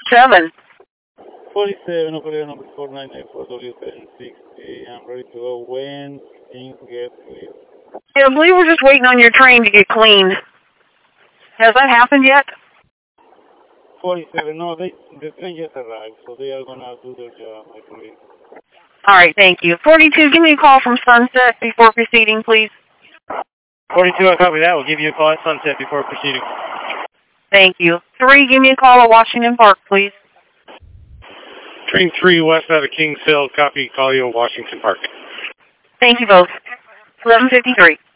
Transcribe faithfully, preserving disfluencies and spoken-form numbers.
forty-seven. forty-seven, operator number four nine nine four W seven six eight. I'm ready to go when things get clear. Yeah, I believe we're just waiting on your train to get cleaned. Has that happened yet? forty-seven, no, they, the train just arrived, so they are going to do their job, I believe. All right, thank you. forty-two, give me a call from Sunset before proceeding, please. forty-two, I copy that. We'll give you a call at Sunset before proceeding. Thank you. three, give me a call at Washington Park, please. Train three, west out of Kings Hill, copy, call you at Washington Park. Thank you both. eleven fifty-three.